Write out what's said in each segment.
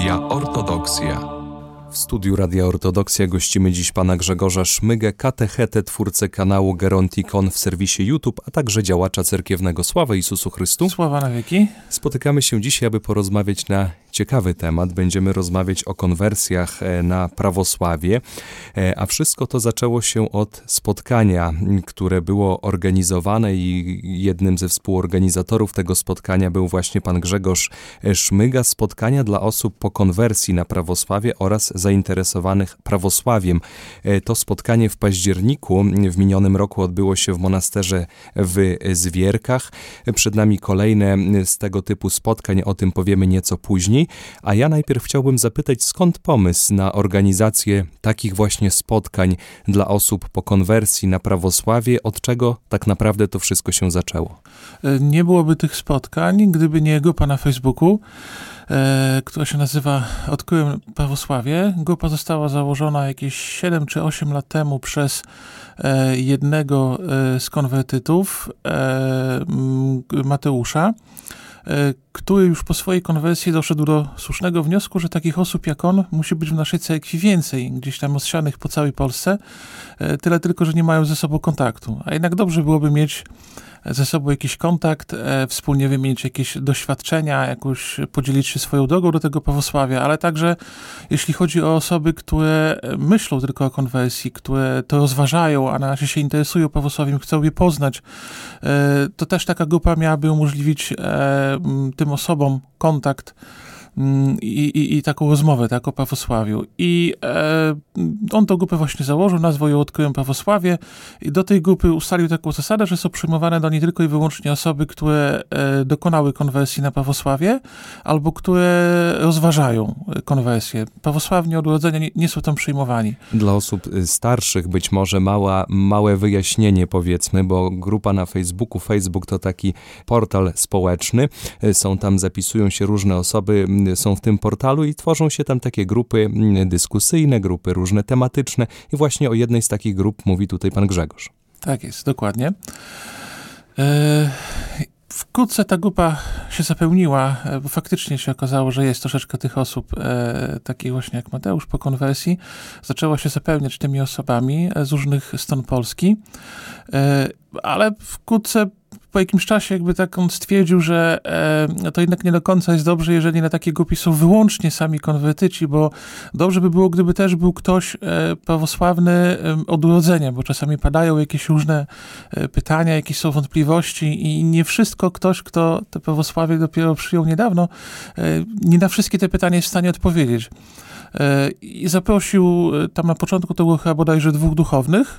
Radia Ortodoksja. W studiu Radia Ortodoksja gościmy dziś pana Grzegorza Szmygę, katechetę, twórcę kanału Gerontikon w serwisie YouTube, a także działacza cerkiewnego. Sława Jezusu Chrystu. Sława na wieki. Spotykamy się dzisiaj, aby porozmawiać na ciekawy temat. Będziemy rozmawiać o konwersjach na prawosławie, a wszystko to zaczęło się od spotkania, które było organizowane i jednym ze współorganizatorów tego spotkania był właśnie pan Grzegorz Szmyga. Spotkania dla osób po konwersji na prawosławie oraz zainteresowanych prawosławiem. To spotkanie w październiku w minionym roku odbyło się w monasterze w Zwierkach. Przed nami kolejne z tego typu spotkań, o tym powiemy nieco później. A ja najpierw chciałbym zapytać, skąd pomysł na organizację takich właśnie spotkań dla osób po konwersji na prawosławie? Od czego tak naprawdę to wszystko się zaczęło? Nie byłoby tych spotkań, gdyby nie grupa na Facebooku, która się nazywa Odkryłem Prawosławie. Grupa została założona jakieś 7 czy 8 lat temu przez jednego z konwertytów, Mateusza, który już po swojej konwersji doszedł do słusznego wniosku, że takich osób jak on musi być w naszej cerkwi więcej, gdzieś tam rozsianych po całej Polsce, tyle tylko, że nie mają ze sobą kontaktu. A jednak dobrze byłoby mieć ze sobą jakiś kontakt, wspólnie wymienić jakieś doświadczenia, jakoś podzielić się swoją drogą do tego prawosławia, ale także jeśli chodzi o osoby, które myślą tylko o konwersji, które to rozważają, a na razie się interesują prawosławiem, chcą je poznać, to też taka grupa miałaby umożliwić tym osobom kontakt i taką rozmowę, tak, o prawosławiu. I on tą grupę właśnie założył, nazwał ją Odkryłem Prawosławie i do tej grupy ustalił taką zasadę, że są przyjmowane do niej tylko i wyłącznie osoby, które dokonały konwersji na prawosławie albo które rozważają konwersję. Prawosławni od urodzenia nie są tam przyjmowani. Dla osób starszych być może małe wyjaśnienie, powiedzmy, bo grupa na Facebooku, Facebook to taki portal społeczny, zapisują się różne osoby, są w tym portalu i tworzą się tam takie grupy dyskusyjne, grupy różne tematyczne i właśnie o jednej z takich grup mówi tutaj pan Grzegorz. Tak jest, dokładnie. Wkrótce ta grupa się zapełniła, bo faktycznie się okazało, że jest troszeczkę tych osób, takich właśnie jak Mateusz po konwersji. Zaczęła się zapełniać tymi osobami z różnych stron Polski, ale wkrótce po jakimś czasie jakby tak on stwierdził, że to jednak nie do końca jest dobrze, jeżeli na takiej grupie są wyłącznie sami konwertyci, bo dobrze by było, gdyby też był ktoś prawosławny od urodzenia, bo czasami padają jakieś różne pytania, jakieś są wątpliwości i nie wszystko ktoś, kto to prawosławie dopiero przyjął niedawno, nie na wszystkie te pytania jest w stanie odpowiedzieć. I zaprosił, tam na początku to było chyba bodajże 2 duchownych,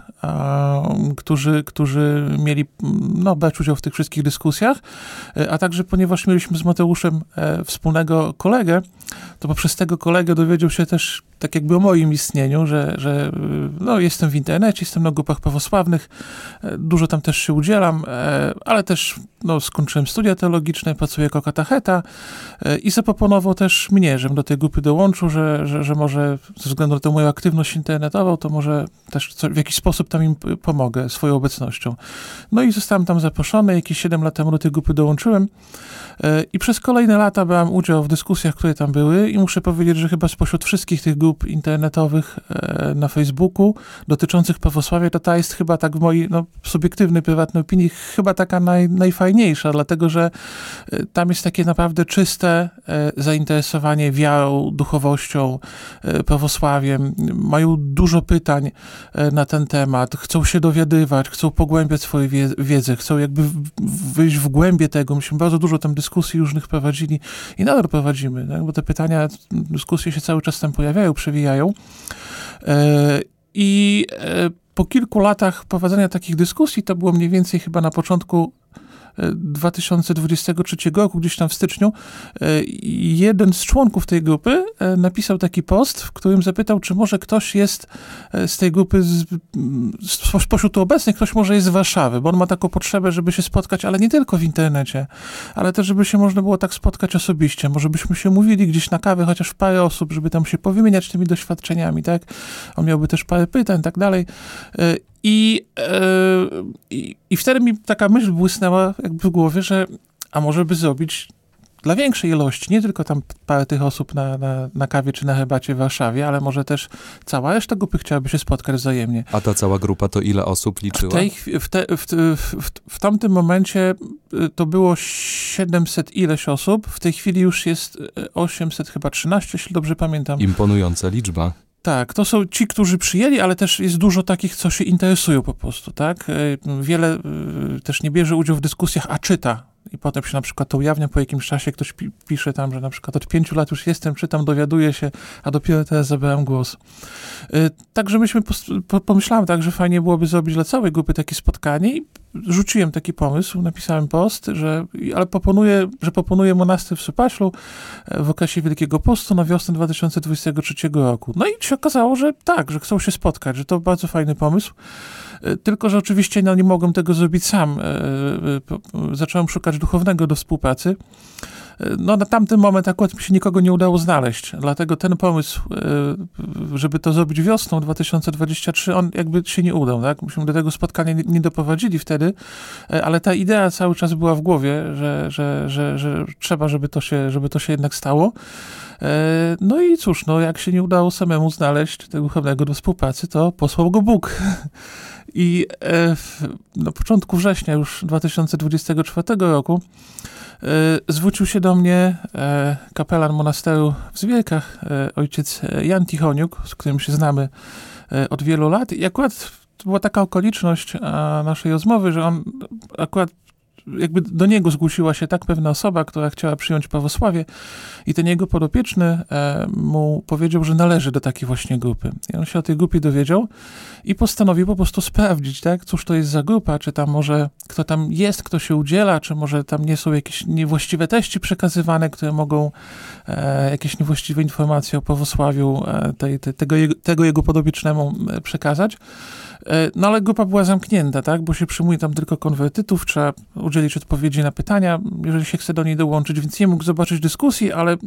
którzy mieli brać udział w tych wszystkich dyskusjach, a także ponieważ mieliśmy z Mateuszem wspólnego kolegę, to poprzez tego kolegę dowiedział się też tak jakby o moim istnieniu, że jestem w internecie, jestem na grupach prawosławnych, dużo tam też się udzielam, ale też skończyłem studia teologiczne, pracuję jako katecheta i zaproponował też mnie, żebym do tej grupy dołączył, że może ze względu na tę moją aktywność internetową, to może też w jakiś sposób tam im pomogę swoją obecnością. No i zostałem tam zaproszony, jakieś 7 lat temu do tej grupy dołączyłem i przez kolejne lata brałem udział w dyskusjach, które tam były i muszę powiedzieć, że chyba spośród wszystkich tych grup internetowych na Facebooku dotyczących prawosławia, to ta jest chyba tak w mojej subiektywnej, prywatnej opinii chyba taka najfajniejsza, dlatego że tam jest takie naprawdę czyste zainteresowanie wiarą, duchowością, prawosławiem. Mają dużo pytań na ten temat, chcą się dowiadywać, chcą pogłębiać swoją wiedzę, chcą jakby wyjść w głębie tego. Myśmy bardzo dużo tam dyskusji różnych prowadzili i nadal prowadzimy, tak? Bo te pytania, dyskusje się cały czas tam pojawiają, przewijają. I po kilku latach prowadzenia takich dyskusji, to było mniej więcej chyba na początku 2023 roku, gdzieś tam w styczniu, jeden z członków tej grupy napisał taki post, w którym zapytał, czy może ktoś jest z tej grupy, spośród tu obecnych, ktoś może jest z Warszawy, bo on ma taką potrzebę, żeby się spotkać, ale nie tylko w internecie, ale też, żeby się można było tak spotkać osobiście. Może byśmy się umówili gdzieś na kawę, chociaż w parę osób, żeby tam się powymieniać tymi doświadczeniami, tak? On miałby też parę pytań, tak dalej. I wtedy mi taka myśl błysnęła jakby w głowie, że a może by zrobić dla większej ilości, nie tylko tam parę tych osób na kawie czy na herbacie w Warszawie, ale może też cała reszta grupy chciałaby się spotkać wzajemnie. A ta cała grupa to ile osób liczyła? W tamtym momencie to było 700 ileś osób, w tej chwili już jest 800 chyba 13, jeśli dobrze pamiętam. Imponująca liczba. Tak, to są ci, którzy przyjęli, ale też jest dużo takich, co się interesują po prostu, tak? Wiele też nie bierze udziału w dyskusjach, a czyta. I potem się na przykład to ujawnia po jakimś czasie, ktoś pisze tam, że na przykład od 5 lat już jestem, czytam, dowiaduję się, a dopiero teraz zabrałem głos. Także myśmy pomyślałem tak, że fajnie byłoby zrobić dla całej grupy takie spotkanie i rzuciłem taki pomysł, napisałem post, że proponuję monastyr w Supaślu w okresie Wielkiego Postu na wiosnę 2023 roku. No i się okazało, że tak, że chcą się spotkać, że to bardzo fajny pomysł. Tylko że oczywiście nie mogłem tego zrobić sam. Zacząłem szukać duchownego do współpracy. No na tamten moment akurat mi się nikogo nie udało znaleźć, dlatego ten pomysł, żeby to zrobić wiosną 2023, on jakby się nie udał, tak? Myśmy do tego spotkania nie doprowadzili wtedy, ale ta idea cały czas była w głowie, że trzeba, żeby to się jednak stało. No i cóż, no jak się nie udało samemu znaleźć tego duchownego do współpracy, to posłał go Bóg. I na początku września już 2024 roku zwrócił się do mnie kapelan monasteru w Zwierkach, ojciec Jan Tichoniuk, z którym się znamy od wielu lat. I akurat to była taka okoliczność naszej rozmowy, że on akurat jakby do niego zgłosiła się tak pewna osoba, która chciała przyjąć prawosławie i ten jego podopieczny mu powiedział, że należy do takiej właśnie grupy. I on się o tej grupie dowiedział i postanowił po prostu sprawdzić, tak, cóż to jest za grupa, czy tam może kto tam jest, kto się udziela, czy może tam nie są jakieś niewłaściwe treści przekazywane, które mogą jakieś niewłaściwe informacje o prawosławiu tego jego podobiecznemu przekazać. No ale grupa była zamknięta, tak, bo się przyjmuje tam tylko konwertytów, trzeba udzielić odpowiedzi na pytania, jeżeli się chce do niej dołączyć, więc nie mógł zobaczyć dyskusji, ale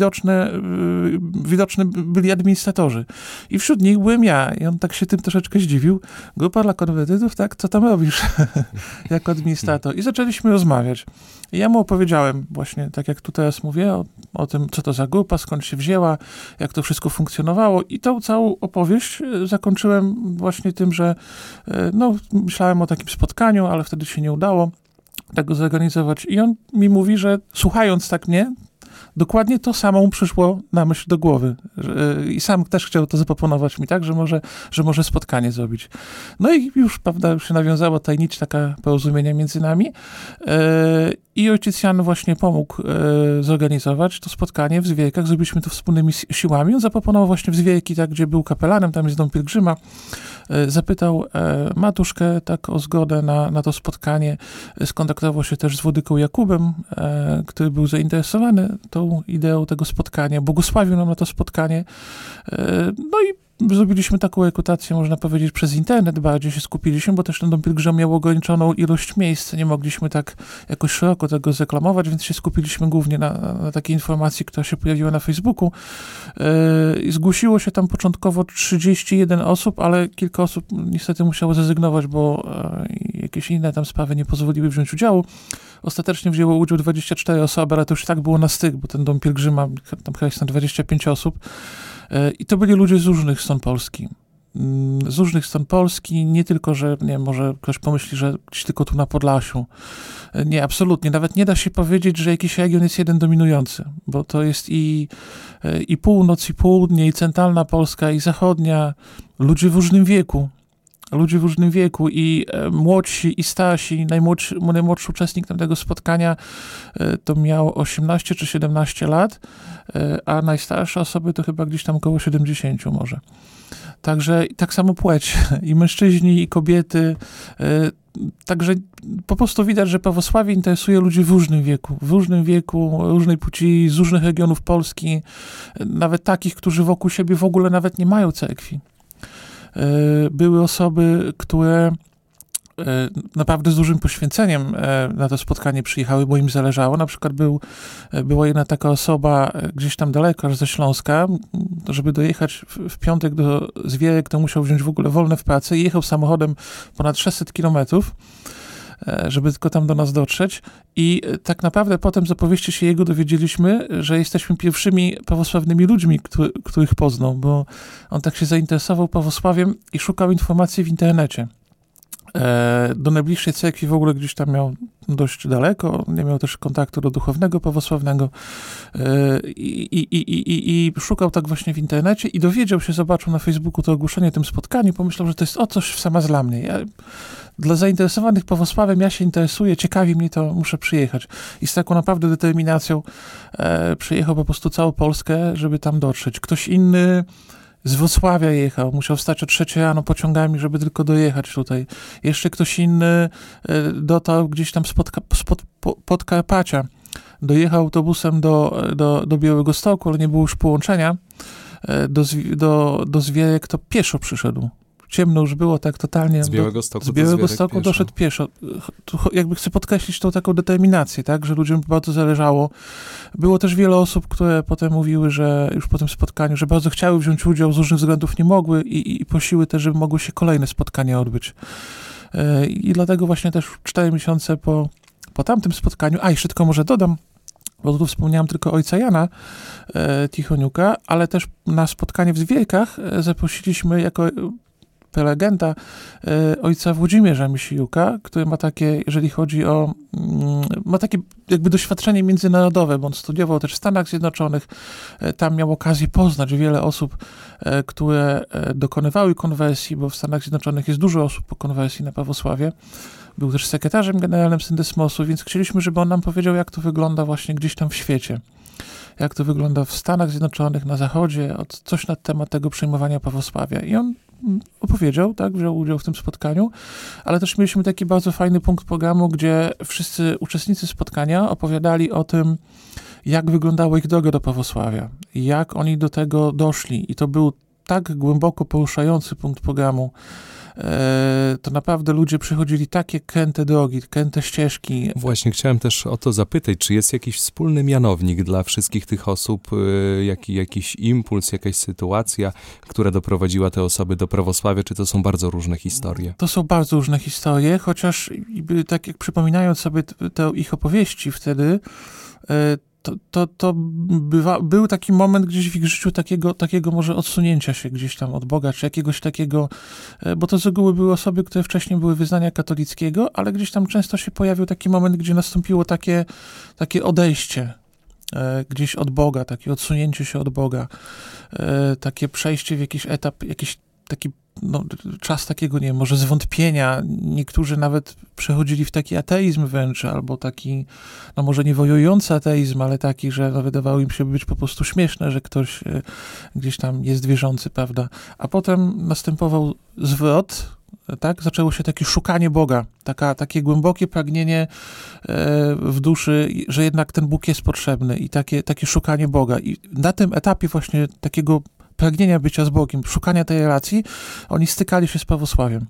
widoczni byli administratorzy. I wśród nich byłem ja i on tak się tym troszeczkę zdziwił. Grupa dla konwertytów, tak, co tam robisz jako administrator? I zaczęliśmy rozmawiać. I ja mu opowiedziałem właśnie, tak jak tu teraz mówię, o tym, co to za grupa, skąd się wzięła, jak to wszystko funkcjonowało i tą całą opowieść zakończyłem właśnie tym, że no, myślałem o takim spotkaniu, ale wtedy się nie udało tego zorganizować. I on mi mówi, że słuchając tak mnie, dokładnie to samo mu przyszło na myśl do głowy. I sam też chciał to zaproponować mi, tak, że może spotkanie zrobić. No i już, prawda, się nawiązała ta nić taka porozumienia między nami. I ojciec Jan właśnie pomógł zorganizować to spotkanie w Zwierkach. Zrobiliśmy to wspólnymi siłami. On zaproponował właśnie w Zwierki, tak, gdzie był kapelanem, tam jest dom pielgrzyma. Zapytał matuszkę tak o zgodę na to spotkanie. Skontaktował się też z Władyką Jakubem, który był zainteresowany tą ideą tego spotkania. Błogosławił nam na to spotkanie. No i zrobiliśmy taką rekrutację, można powiedzieć, przez internet, bardziej się skupiliśmy, bo też ten dom pielgrzyma miał ograniczoną ilość miejsc, nie mogliśmy tak jakoś szeroko tego zreklamować, więc się skupiliśmy głównie na takiej informacji, która się pojawiła na Facebooku. Zgłosiło się tam początkowo 31 osób, ale kilka osób niestety musiało zrezygnować, bo jakieś inne tam sprawy nie pozwoliły wziąć udziału. Ostatecznie wzięło udział 24 osoby, ale to już tak było na styk, bo ten dom pielgrzyma, tam chyba jest na 25 osób. I to byli ludzie z różnych stron Polski. Z różnych stron Polski, nie tylko, że nie może ktoś pomyśli, że gdzieś tylko tu na Podlasiu. Nie, absolutnie. Nawet nie da się powiedzieć, że jakiś region jest jeden dominujący, bo to jest i północ, i południe, i centralna Polska, i zachodnia. Ludzie w różnym wieku. I młodsi, i starsi. Najmłodszy uczestnik tego spotkania to miał 18 czy 17 lat, a najstarsze osoby to chyba gdzieś tam około 70 może. Także tak samo płeć, i mężczyźni, i kobiety. Także po prostu widać, że prawosławie interesuje ludzi w różnym wieku, różnej płci, z różnych regionów Polski, nawet takich, którzy wokół siebie w ogóle nawet nie mają cerkwi. Były osoby, które naprawdę z dużym poświęceniem na to spotkanie przyjechały, bo im zależało. Na przykład była jedna taka osoba gdzieś tam daleko, aż ze Śląska, żeby dojechać w piątek do Zwierek, to musiał wziąć w ogóle wolne w pracy i jechał samochodem ponad 600 kilometrów. żeby tylko tam do nas dotrzeć. I tak naprawdę potem z opowieści się jego dowiedzieliśmy, że jesteśmy pierwszymi prawosławnymi ludźmi, których poznał, bo on tak się zainteresował prawosławiem i szukał informacji w internecie. Do najbliższej cerkwi w ogóle gdzieś tam miał dość daleko, nie miał też kontaktu do duchownego prawosławnego i szukał tak właśnie w internecie i dowiedział się, zobaczył na Facebooku to ogłoszenie tym spotkaniu, pomyślał, że to jest coś w sama dla mnie. Dla zainteresowanych prawosławiem, ja się interesuję, ciekawi mnie to, muszę przyjechać. I z taką naprawdę determinacją przyjechał po prostu całą Polskę, żeby tam dotrzeć. Ktoś inny z Wrocławia jechał, musiał wstać o 3 rano pociągami, żeby tylko dojechać tutaj. Jeszcze ktoś inny dotarł gdzieś tam z Podkarpacia. Dojechał autobusem do Białegostoku, ale nie było już połączenia. Do Zwierek to pieszo przyszedł. Ciemno już było tak totalnie. Z Białegostoku, z Białegostoku doszedł pieszo. Tu jakby chcę podkreślić tą taką determinację, tak, że ludziom bardzo zależało. Było też wiele osób, które potem mówiły, że już po tym spotkaniu, że bardzo chciały wziąć udział, z różnych względów nie mogły i prosiły też, żeby mogły się kolejne spotkania odbyć. I dlatego właśnie też 4 miesiące po tamtym spotkaniu, jeszcze tylko może dodam, bo tu wspomniałem tylko ojca Jana Tichoniuka, ale też na spotkanie w Zwierkach zaprosiliśmy jako prelegenta ojca Włodzimierza Misijuka, który ma takie, jeżeli chodzi o, ma takie jakby doświadczenie międzynarodowe, bo on studiował też w Stanach Zjednoczonych, tam miał okazję poznać wiele osób, które dokonywały konwersji, bo w Stanach Zjednoczonych jest dużo osób po konwersji na prawosławie. Był też sekretarzem generalnym Syndesmosu, więc chcieliśmy, żeby on nam powiedział, jak to wygląda właśnie gdzieś tam w świecie. Jak to wygląda w Stanach Zjednoczonych, na Zachodzie, coś na temat tego przejmowania prawosławia. I on opowiedział, tak, wziął udział w tym spotkaniu, ale też mieliśmy taki bardzo fajny punkt programu, gdzie wszyscy uczestnicy spotkania opowiadali o tym, jak wyglądała ich droga do prawosławia, jak oni do tego doszli. I to był tak głęboko poruszający punkt programu. To naprawdę ludzie przechodzili takie kręte drogi, kręte ścieżki. Właśnie, chciałem też o to zapytać, czy jest jakiś wspólny mianownik dla wszystkich tych osób, jakiś impuls, jakaś sytuacja, która doprowadziła te osoby do prawosławia, czy to są bardzo różne historie? To są bardzo różne historie, chociaż tak jak przypominając sobie te ich opowieści wtedy, był taki moment gdzieś w ich życiu takiego może odsunięcia się gdzieś tam od Boga, czy jakiegoś takiego, bo to z reguły były osoby, które wcześniej były wyznania katolickiego, ale gdzieś tam często się pojawił taki moment, gdzie nastąpiło takie odejście gdzieś od Boga, takie odsunięcie się od Boga, takie przejście w jakiś etap, jakiś taki czas takiego, nie wiem, może zwątpienia. Niektórzy nawet przechodzili w taki ateizm wręcz, albo taki, może nie wojujący ateizm, ale taki, że wydawało im się być po prostu śmieszne, że ktoś gdzieś tam jest wierzący, prawda? A potem następował zwrot, tak? Zaczęło się takie szukanie Boga, takie głębokie pragnienie w duszy, że jednak ten Bóg jest potrzebny i takie szukanie Boga. I na tym etapie właśnie takiego pragnienia bycia z Bogiem, szukania tej relacji, oni stykali się z prawosławiem.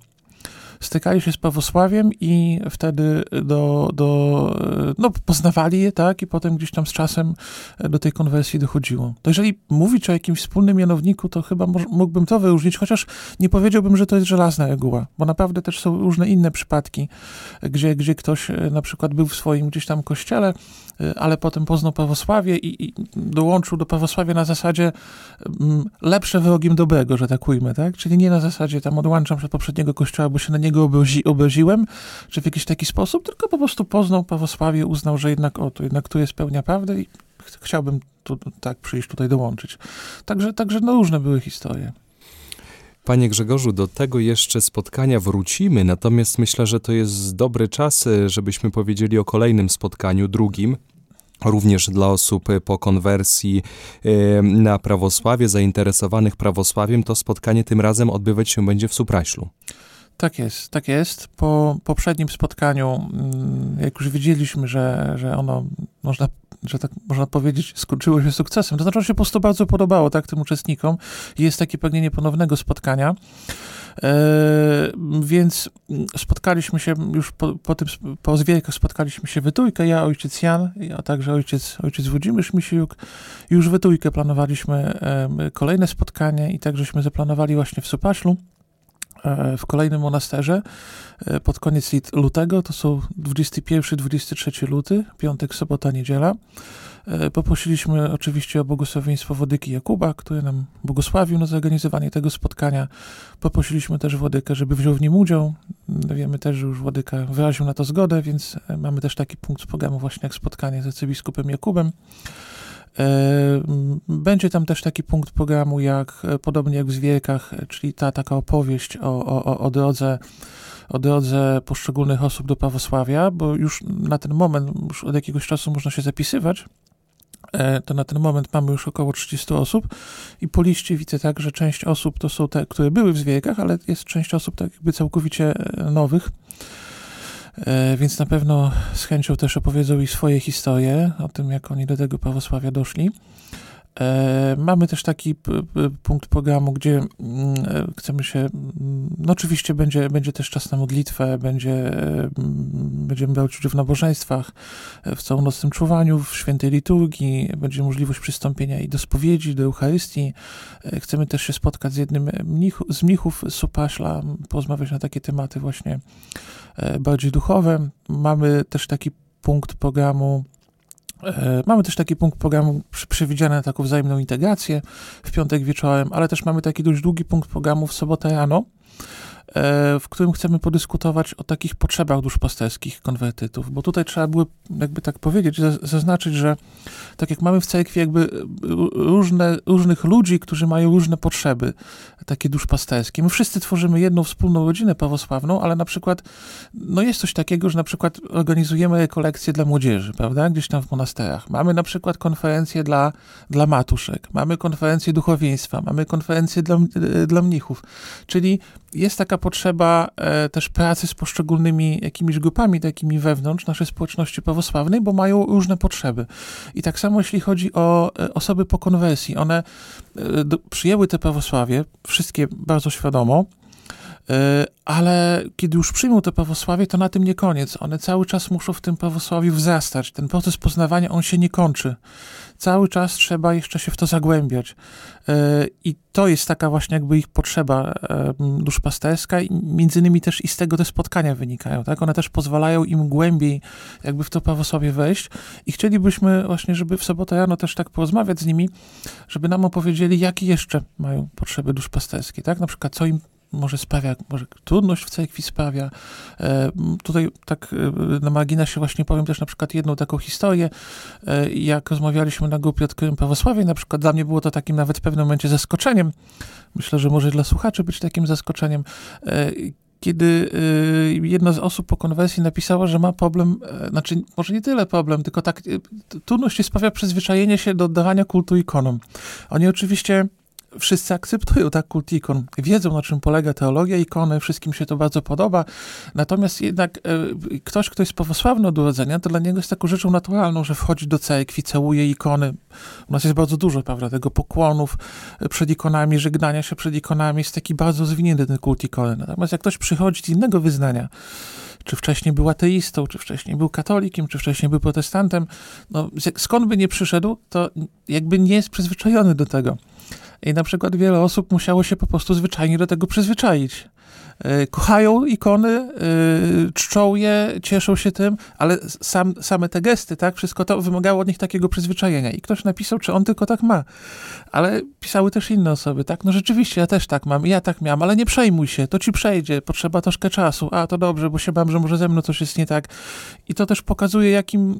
I wtedy poznawali je, tak, i potem gdzieś tam z czasem do tej konwersji dochodziło. To jeżeli mówić o jakimś wspólnym mianowniku, to chyba mógłbym to wyróżnić, chociaż nie powiedziałbym, że to jest żelazna reguła, bo naprawdę też są różne inne przypadki, gdzie ktoś na przykład był w swoim gdzieś tam kościele, ale potem poznał prawosławie i dołączył do prawosławia na zasadzie lepsze wrogiem dobrego, że tak ujmę, tak? Czyli nie na zasadzie tam odłączam się od poprzedniego kościoła, bo się na niego obraziłem, czy w jakiś taki sposób, tylko po prostu poznał prawosławie, uznał, że jednak tu jest pełnia prawdy i chciałbym przyjść tutaj dołączyć. Także różne były historie. Panie Grzegorzu, do tego jeszcze spotkania wrócimy, natomiast myślę, że to jest dobry czas, żebyśmy powiedzieli o kolejnym spotkaniu, drugim, również dla osób po konwersji na prawosławie, zainteresowanych prawosławiem. To spotkanie tym razem odbywać się będzie w Supraślu. Tak jest. Po poprzednim spotkaniu, jak już wiedzieliśmy, że ono, można powiedzieć, skończyło się sukcesem, to znaczy, że się po prostu bardzo podobało, tak, tym uczestnikom. Jest takie pragnienie ponownego spotkania. Więc spotkaliśmy się już po Zwierkach spotkaliśmy się we trójkę, ja, ojciec Jan, a także ojciec Włodzimierz Misijuk. Już we trójkę planowaliśmy kolejne spotkanie i tak żeśmy zaplanowali właśnie w Supraślu. w kolejnym monasterze pod koniec lutego, to są 21-23 luty, piątek, sobota, niedziela. Poprosiliśmy oczywiście o błogosławieństwo Władyki Jakuba, który nam błogosławił na zorganizowanie tego spotkania. Poprosiliśmy też Władykę, żeby wziął w nim udział. Wiemy też, że już Władyka wyraził na to zgodę, więc mamy też taki punkt programu właśnie jak spotkanie z arcybiskupem Jakubem. Będzie tam też taki punkt programu, podobnie jak w Zwierkach, czyli taka opowieść o drodze poszczególnych osób do prawosławia, bo już na ten moment, już od jakiegoś czasu można się zapisywać, to na ten moment mamy już około 30 osób i po liście widzę tak, że część osób to są te, które były w Zwierkach, ale jest część osób tak jakby całkowicie nowych, więc na pewno z chęcią też opowiedzą i swoje historie o tym, jak oni do tego prawosławia doszli. Mamy też taki punkt programu, gdzie chcemy się, no oczywiście będzie też czas na modlitwę, będziemy brać udział w nabożeństwach, w całonocnym czuwaniu, w świętej liturgii, będzie możliwość przystąpienia i do spowiedzi, do Eucharystii. Chcemy też się spotkać z jednym z mnichów z Supaśla, porozmawiać na takie tematy właśnie bardziej duchowe. Mamy też taki punkt programu przewidziany na taką wzajemną integrację w piątek wieczorem, ale też mamy taki dość długi punkt programu w sobotę rano, w którym chcemy podyskutować o takich potrzebach duszpasterskich konwertytów, bo tutaj trzeba było jakby tak powiedzieć, zaznaczyć, że tak jak mamy w cerkwi jakby różnych ludzi, którzy mają różne potrzeby, takie duszpasterskie. My wszyscy tworzymy jedną wspólną rodzinę prawosławną, ale na przykład, no jest coś takiego, że na przykład organizujemy rekolekcje dla młodzieży, prawda, gdzieś tam w monasterach. Mamy na przykład konferencje dla matuszek, mamy konferencje duchowieństwa, mamy konferencje dla mnichów, czyli jest taka potrzeba też pracy z poszczególnymi jakimiś grupami takimi wewnątrz naszej społeczności prawosławnej, bo mają różne potrzeby. I tak samo jeśli chodzi o osoby po konwersji, one przyjęły te prawosławie, wszystkie bardzo świadomo, ale kiedy już przyjmą to prawosławie, to na tym nie koniec. One cały czas muszą w tym prawosławiu wzrastać. Ten proces poznawania, on się nie kończy. Cały czas trzeba jeszcze się w to zagłębiać. I to jest taka właśnie jakby ich potrzeba duszpasterska i między innymi też i z tego te spotkania wynikają, tak? One też pozwalają im głębiej jakby w to prawosławie wejść i chcielibyśmy właśnie, żeby w sobotę rano też tak porozmawiać z nimi, żeby nam opowiedzieli, jakie jeszcze mają potrzeby duszpasterskie, tak? Na przykład, co im może sprawia, może trudność w cerkwi sprawia. Tutaj tak na marginesie właśnie powiem też na przykład jedną taką historię, jak rozmawialiśmy na grupie Odkryłem Prawosławie, na przykład dla mnie było to takim nawet w pewnym momencie zaskoczeniem, myślę, że może dla słuchaczy być takim zaskoczeniem, kiedy jedna z osób po konwersji napisała, że ma problem, znaczy może nie tyle problem, tylko tak trudność się sprawia przyzwyczajenie się do oddawania kultu ikonom. Oni oczywiście wszyscy akceptują tak kult ikon, wiedzą, na czym polega teologia ikony, wszystkim się to bardzo podoba, natomiast jednak ktoś, kto jest prawosławny od urodzenia, to dla niego jest taką rzeczą naturalną, że wchodzi do cerkwi, całuje ikony. U nas jest bardzo dużo, prawda, tego pokłonów przed ikonami, żegnania się przed ikonami, jest taki bardzo zwinięty ten kult ikony. Natomiast jak ktoś przychodzi z innego wyznania, czy wcześniej był ateistą, czy wcześniej był katolikiem, czy wcześniej był protestantem, no skąd by nie przyszedł, to jakby nie jest przyzwyczajony do tego. I na przykład wiele osób musiało się po prostu zwyczajnie do tego przyzwyczaić. Kochają ikony, czczą je, cieszą się tym, ale same te gesty, tak, wszystko to wymagało od nich takiego przyzwyczajenia. I ktoś napisał, czy on tylko tak ma. Ale pisały też inne osoby, tak, no rzeczywiście, ja też tak mam, ja tak miałam, ale nie przejmuj się, to ci przejdzie, potrzeba troszkę czasu, a to dobrze, bo się bałem, że może ze mną coś jest nie tak. I to też pokazuje, jakim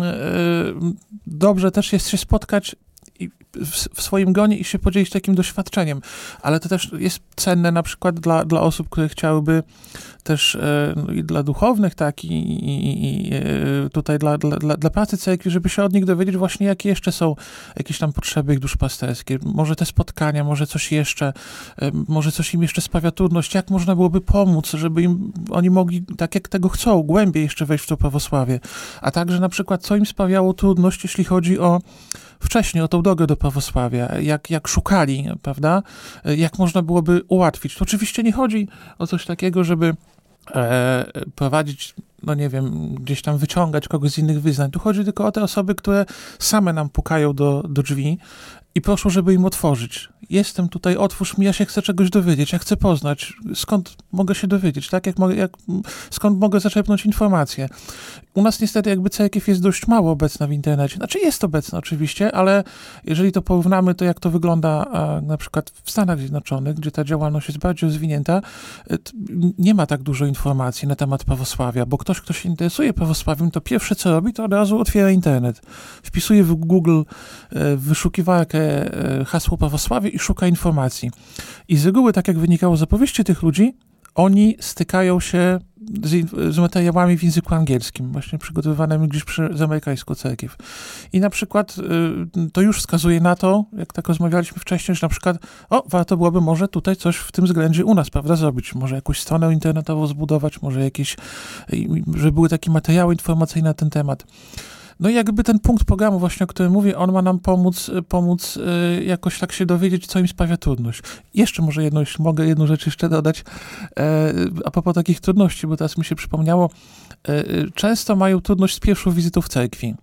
dobrze też jest się spotkać w swoim gronie i się podzielić takim doświadczeniem. Ale to też jest cenne na przykład dla osób, które chciałyby też i dla duchownych, tak, i tutaj dla pracy cerkwi, żeby się od nich dowiedzieć właśnie, jakie jeszcze są jakieś tam potrzeby ich duszpasterskie. Może te spotkania, może coś jeszcze, może coś im jeszcze sprawia trudność, jak można byłoby pomóc, żeby oni mogli, tak jak tego chcą, głębiej jeszcze wejść w to prawosławie. A także na przykład, co im sprawiało trudność, jeśli chodzi wcześniej o tą drogę do prawosławia, jak szukali, prawda, jak można byłoby ułatwić. To oczywiście nie chodzi o coś takiego, żeby prowadzić, no nie wiem, gdzieś tam wyciągać kogoś z innych wyznań. Tu chodzi tylko o te osoby, które same nam pukają do drzwi i proszą, żeby im otworzyć. Jestem tutaj, otwórz mi, ja się chcę czegoś dowiedzieć, ja chcę poznać, skąd mogę się dowiedzieć, tak? Skąd mogę zaczerpnąć informacje. U nas niestety jakby cerkiew jest dość mało obecna w internecie. Znaczy jest obecna oczywiście, ale jeżeli to porównamy, to jak to wygląda na przykład w Stanach Zjednoczonych, gdzie ta działalność jest bardziej rozwinięta, nie ma tak dużo informacji na temat prawosławia, bo ktoś, kto się interesuje prawosławiem, to pierwsze co robi, to od razu otwiera internet. Wpisuje w Google w wyszukiwarkę hasło prawosławie i szuka informacji. I z reguły, tak jak wynikało z opowieści tych ludzi, oni stykają się z materiałami w języku angielskim, właśnie przygotowywanymi gdzieś przez amerykańską cerkiew. I na przykład to już wskazuje na to, jak tak rozmawialiśmy wcześniej, że na przykład warto byłoby może tutaj coś w tym względzie u nas, prawda, zrobić. Może jakąś stronę internetową zbudować, może jakieś, żeby były takie materiały informacyjne na ten temat. No i jakby ten punkt programu właśnie, o którym mówię, on ma nam pomóc jakoś tak się dowiedzieć, co im sprawia trudność. Jeszcze może jeśli mogę jedną rzecz jeszcze dodać, a propos takich trudności, bo teraz mi się przypomniało, często mają trudność z pierwszą wizytą w cerkwi.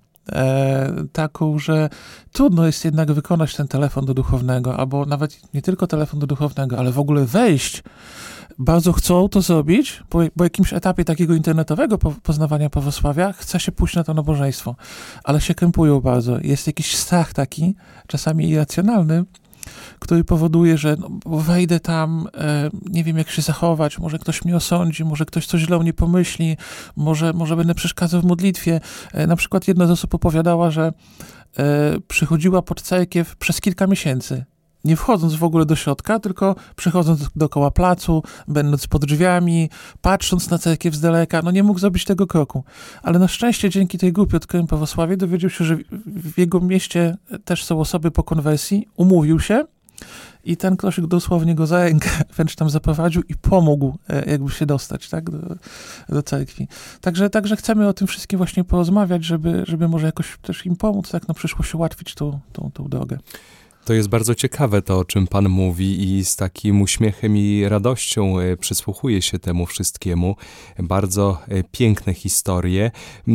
Taką, że trudno jest jednak wykonać ten telefon do duchownego, albo nawet nie tylko telefon do duchownego, ale w ogóle wejść. Bardzo chcą to zrobić, po jakimś etapie takiego internetowego poznawania prawosławia chce się pójść na to nabożeństwo, ale się krępują bardzo. Jest jakiś strach taki, czasami irracjonalny, który powoduje, że wejdę tam, nie wiem jak się zachować, może ktoś mnie osądzi, może ktoś coś źle o mnie pomyśli, może będę przeszkadzał w modlitwie. Na przykład jedna z osób opowiadała, że przychodziła pod cerkiew przez kilka miesięcy, nie wchodząc w ogóle do środka, tylko przechodząc dookoła placu, będąc pod drzwiami, patrząc na cerkiew z daleka, nie mógł zrobić tego kroku. Ale na szczęście dzięki tej grupie Odkryłem Prawosławie dowiedział się, że w jego mieście też są osoby po konwersji, umówił się i ten ktoś dosłownie go za rękę wręcz tam zaprowadził i pomógł jakby się dostać, tak, do cerkwi. Także chcemy o tym wszystkim właśnie porozmawiać, żeby może jakoś też im pomóc, tak na przyszłość ułatwić tą drogę. To jest bardzo ciekawe to, o czym Pan mówi i z takim uśmiechem i radością przysłuchuję się temu wszystkiemu. Bardzo piękne historie.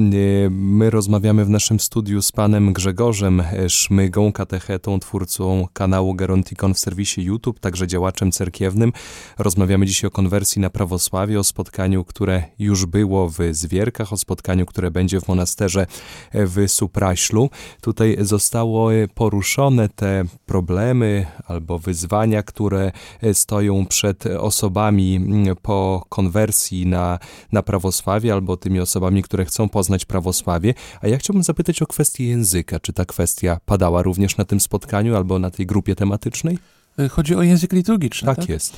My rozmawiamy w naszym studiu z Panem Grzegorzem Szmygą, katechetą, twórcą kanału Gerontikon w serwisie YouTube, także działaczem cerkiewnym. Rozmawiamy dzisiaj o konwersji na prawosławie, o spotkaniu, które już było w Zwierkach, o spotkaniu, które będzie w monasterze w Supraślu. Tutaj zostało poruszone te problemy albo wyzwania, które stoją przed osobami po konwersji na prawosławie albo tymi osobami, które chcą poznać prawosławie. A ja chciałbym zapytać o kwestię języka. Czy ta kwestia padała również na tym spotkaniu albo na tej grupie tematycznej? Chodzi o język liturgiczny. Tak jest.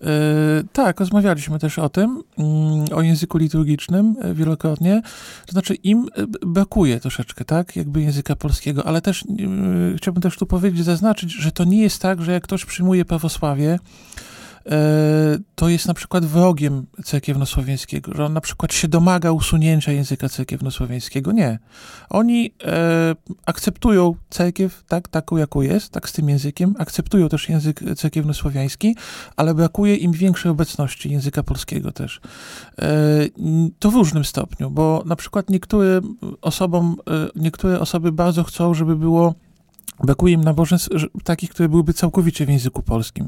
Tak, rozmawialiśmy też o tym, o języku liturgicznym wielokrotnie. To znaczy im brakuje troszeczkę, tak, jakby języka polskiego, ale też chciałbym też tu powiedzieć, zaznaczyć, że to nie jest tak, że jak ktoś przyjmuje prawosławie, to jest na przykład wrogiem cerkiewnosłowiańskiego, że on na przykład się domaga usunięcia języka cerkiewnosłowiańskiego. Nie. Oni akceptują cerkiew taką, jaką jest, tak z tym językiem, akceptują też język cerkiewnosłowiański, ale brakuje im większej obecności języka polskiego też. To w różnym stopniu, bo na przykład niektóre osoby bardzo chcą, żeby było. Brakuje im nabożeństw takich, które byłyby całkowicie w języku polskim.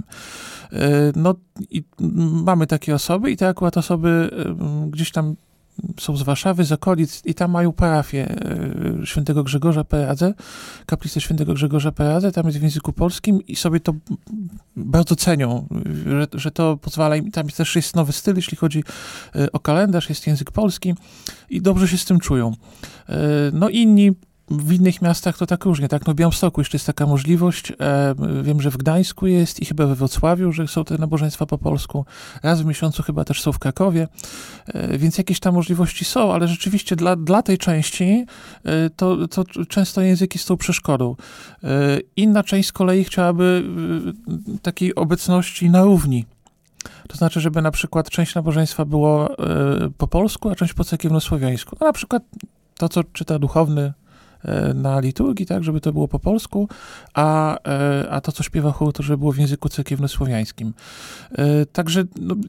I mamy takie osoby i te akurat osoby gdzieś tam są z Warszawy, z okolic i tam mają parafię świętego Grzegorza Peradze, kaplicę świętego Grzegorza Peradze, tam jest w języku polskim i sobie to bardzo cenią, że to pozwala im, tam też jest nowy styl, jeśli chodzi o kalendarz, jest język polski i dobrze się z tym czują. Inni w innych miastach to tak różnie, tak? W Białymstoku jeszcze jest taka możliwość. Wiem, że w Gdańsku jest i chyba we Wrocławiu, że są te nabożeństwa po polsku. Raz w miesiącu chyba też są w Krakowie, więc jakieś tam możliwości są, ale rzeczywiście dla tej części to często język jest tą przeszkodą. Inna część z kolei chciałaby takiej obecności na równi. To znaczy, żeby na przykład część nabożeństwa było po polsku, a część po cerkiewnosłowiańsku. Na przykład to, co czyta duchowny na liturgii, tak, żeby to było po polsku, a to, co śpiewa chór, to żeby było w języku cerkiewnosłowiańskim. Także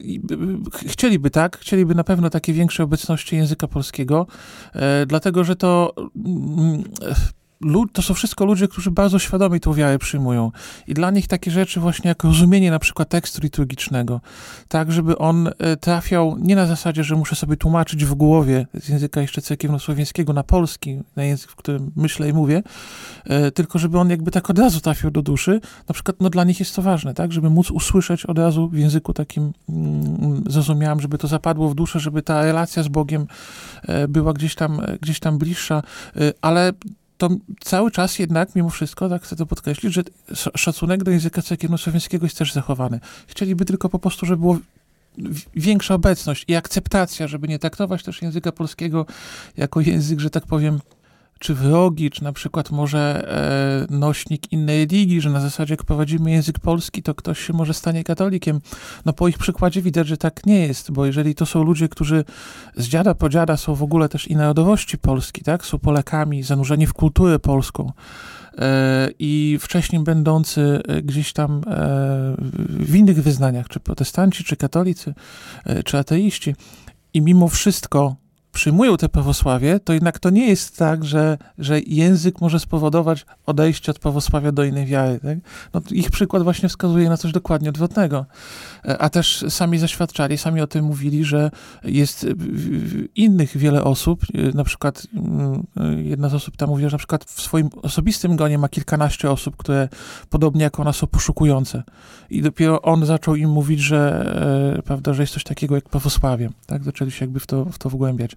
chcieliby na pewno takiej większej obecności języka polskiego, dlatego, że to to są wszystko ludzie, którzy bardzo świadomie tą wiarę przyjmują. I dla nich takie rzeczy właśnie jak rozumienie na przykład tekstu liturgicznego, tak, żeby on trafiał nie na zasadzie, że muszę sobie tłumaczyć w głowie z języka jeszcze cerkiewno-słowiańskiego na polski, na język, w którym myślę i mówię, tylko żeby on jakby tak od razu trafiał do duszy. Na przykład dla nich jest to ważne, tak, żeby móc usłyszeć od razu w języku takim zrozumiałym, żeby to zapadło w duszę, żeby ta relacja z Bogiem była gdzieś tam bliższa, ale to cały czas jednak, mimo wszystko, tak chcę to podkreślić, że szacunek do języka cerkiewno-słowiańskiego jest też zachowany. Chcieliby tylko po prostu, żeby było większa obecność i akceptacja, żeby nie traktować też języka polskiego jako język, że tak powiem, czy wrogi, czy na przykład może nośnik innej religii, że na zasadzie jak prowadzimy język polski, to ktoś się może stanie katolikiem. No po ich przykładzie widać, że tak nie jest, bo jeżeli to są ludzie, którzy z dziada po dziada są w ogóle też i narodowości Polski, tak, są Polakami, zanurzeni w kulturę polską i wcześniej będący gdzieś tam w innych wyznaniach, czy protestanci, czy katolicy, czy ateiści i mimo wszystko przyjmują te prawosławie, to jednak to nie jest tak, że język może spowodować odejście od prawosławia do innej wiary. Tak? No, ich przykład właśnie wskazuje na coś dokładnie odwrotnego. A też sami zaświadczali, sami o tym mówili, że jest innych wiele osób, na przykład jedna z osób tam mówiła, że na przykład w swoim osobistym gronie ma kilkanaście osób, które podobnie jak ona są poszukujące. I dopiero on zaczął im mówić, że, prawda, że jest coś takiego jak prawosławie. Tak? Zaczęli się jakby w to wgłębiać.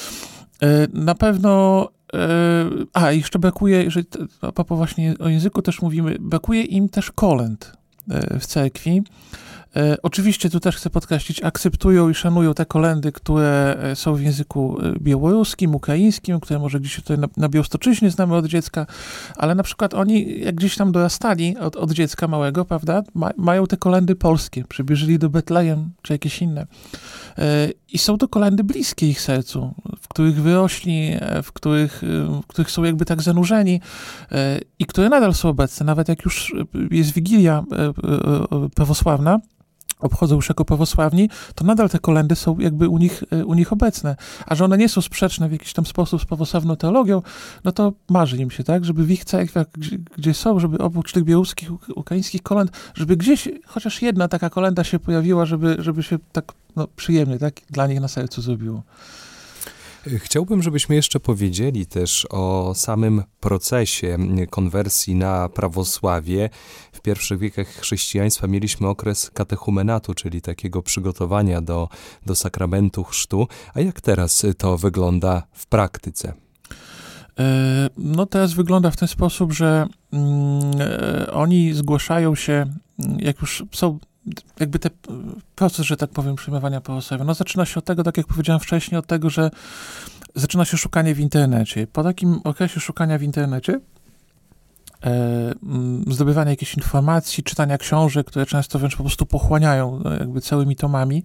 Na pewno jeszcze brakuje, jeżeli a propos właśnie o języku też mówimy, brakuje im też kolęd w cerkwi. Oczywiście tu też chcę podkreślić, akceptują i szanują te kolędy, które są w języku białoruskim, ukraińskim, które może gdzieś tutaj na Białostoczyźnie znamy od dziecka, ale na przykład oni, jak gdzieś tam dorastali od dziecka małego, prawda, mają te kolędy polskie, przybierzeli do Betlejem, czy jakieś inne. I są to kolędy bliskie ich sercu, w których wyrośli, w których są jakby tak zanurzeni i które nadal są obecne, nawet jak już jest Wigilia prawosławna, obchodzą już jako prawosławni, to nadal te kolędy są jakby u nich obecne. A że one nie są sprzeczne w jakiś tam sposób z prawosławną teologią, no to marzy im się, tak, żeby w ich cerkwiach, gdzie są, żeby oprócz tych białoruskich, ukraińskich kolęd, żeby gdzieś chociaż jedna taka kolęda się pojawiła, żeby się tak przyjemnie, tak, dla nich na sercu zrobiło. Chciałbym, żebyśmy jeszcze powiedzieli też o samym procesie konwersji na prawosławie. W pierwszych wiekach chrześcijaństwa mieliśmy okres katechumenatu, czyli takiego przygotowania do sakramentu chrztu. A jak teraz to wygląda w praktyce? No teraz wygląda w ten sposób, że oni zgłaszają się, jak już są jakby ten proces, że tak powiem, przyjmowania prawosławia. No zaczyna się od tego, tak jak powiedziałem wcześniej, od tego, że zaczyna się szukanie w internecie. Po takim okresie szukania w internecie, zdobywania jakichś informacji, czytania książek, które często wręcz po prostu pochłaniają jakby całymi tomami,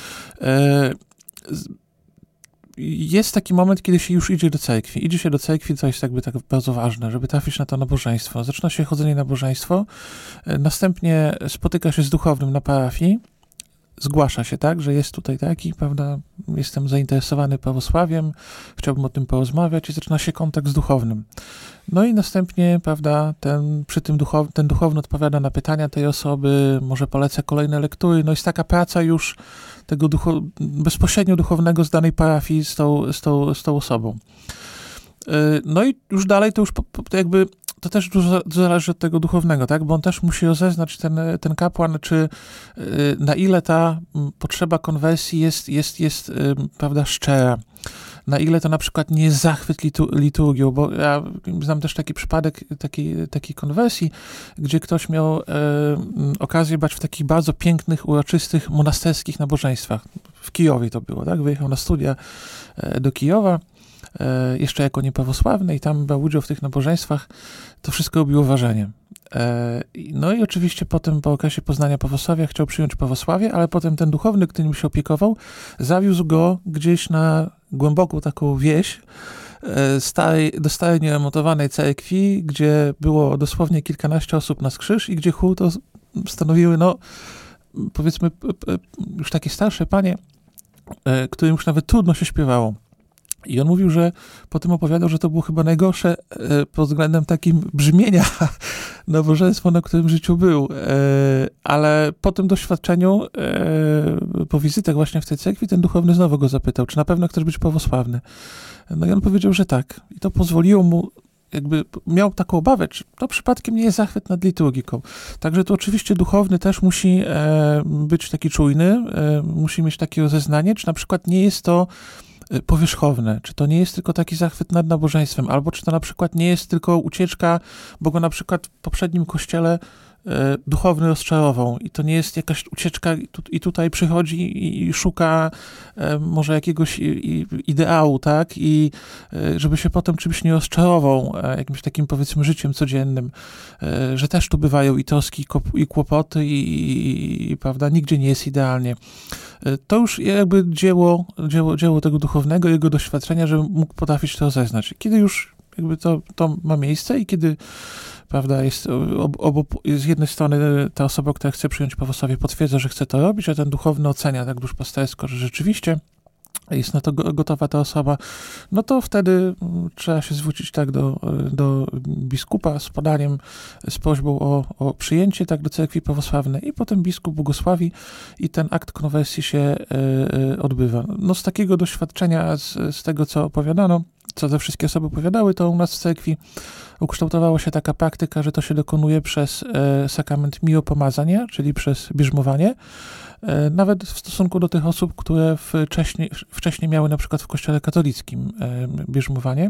jest taki moment, kiedy się już idzie do cerkwi. Idzie się do cerkwi, to jest jakby tak bardzo ważne, żeby trafić na to nabożeństwo. Zaczyna się chodzenie na nabożeństwo, następnie spotyka się z duchownym na parafii, zgłasza się, tak, że jest tutaj taki, prawda, jestem zainteresowany prawosławiem, chciałbym o tym porozmawiać i zaczyna się kontakt z duchownym. No i następnie, prawda, ten duchowny odpowiada na pytania tej osoby, może poleca kolejne lektury, no jest taka praca już tego bezpośrednio duchownego z danej parafii z tą osobą. No i już dalej to już jakby to też dużo zależy od tego duchownego, tak? Bo on też musi rozeznać ten kapłan, czy na ile ta potrzeba konwersji jest prawda, szczera. Na ile to na przykład nie jest zachwyt liturgią, bo ja znam też taki przypadek takiej konwersji, gdzie ktoś miał okazję brać w takich bardzo pięknych, uroczystych, monasterskich nabożeństwach. W Kijowie to było, tak? Wyjechał na studia do Kijowa, jeszcze jako nieprawosławny i tam brał udział w tych nabożeństwach, to wszystko robiło wrażenie. No i oczywiście potem po okresie poznania prawosławia chciał przyjąć prawosławie, ale potem ten duchowny, który nim się opiekował, zawiózł go gdzieś na głęboką taką wieś, do starej, nieremontowanej cerkwi, gdzie było dosłownie kilkanaście osób na skrzyż i gdzie chór to stanowiły, no powiedzmy już takie starsze panie, którym już nawet trudno się śpiewało. I on mówił, że potem opowiadał, że to było chyba najgorsze pod względem takim brzmienia nabożeństwo, na którym w życiu był. Ale po tym doświadczeniu, po wizytach właśnie w tej cerkwi, ten duchowny znowu go zapytał, czy na pewno chcesz być prawosławny. No i on powiedział, że tak. I to pozwoliło mu, jakby miał taką obawę, czy to przypadkiem nie jest zachwyt nad liturgiką. Także to oczywiście duchowny też musi być taki czujny, musi mieć takie rozeznanie, czy na przykład nie jest to powierzchowne, czy to nie jest tylko taki zachwyt nad nabożeństwem, albo czy to na przykład nie jest tylko ucieczka, bo go na przykład w poprzednim kościele duchowny rozczarował i to nie jest jakaś ucieczka i tutaj przychodzi i szuka może jakiegoś ideału, tak? I żeby się potem czymś nie rozczarował, jakimś takim powiedzmy życiem codziennym, że też tu bywają i troski, i kłopoty i prawda, nigdzie nie jest idealnie. To już jakby dzieło tego duchownego, jego doświadczenia, że mógł potrafić to rozeznać. Kiedy już jakby to ma miejsce i kiedy prawda, jest z jednej strony ta osoba, która chce przyjąć prawosławie, potwierdza, że chce to robić, a ten duchowny ocenia tak duszpastersko, że rzeczywiście jest na to gotowa ta osoba, no to wtedy trzeba się zwrócić tak do biskupa z podaniem, z prośbą o przyjęcie tak do cerkwi prawosławnej i potem biskup błogosławi i ten akt konwersji się odbywa. No z takiego doświadczenia, z tego co opowiadano, co te wszystkie osoby opowiadały, to u nas w cerkwi ukształtowała się taka praktyka, że to się dokonuje przez sakrament miłopomazania, czyli przez bierzmowanie, nawet w stosunku do tych osób, które wcześniej miały na przykład w kościele katolickim bierzmowanie.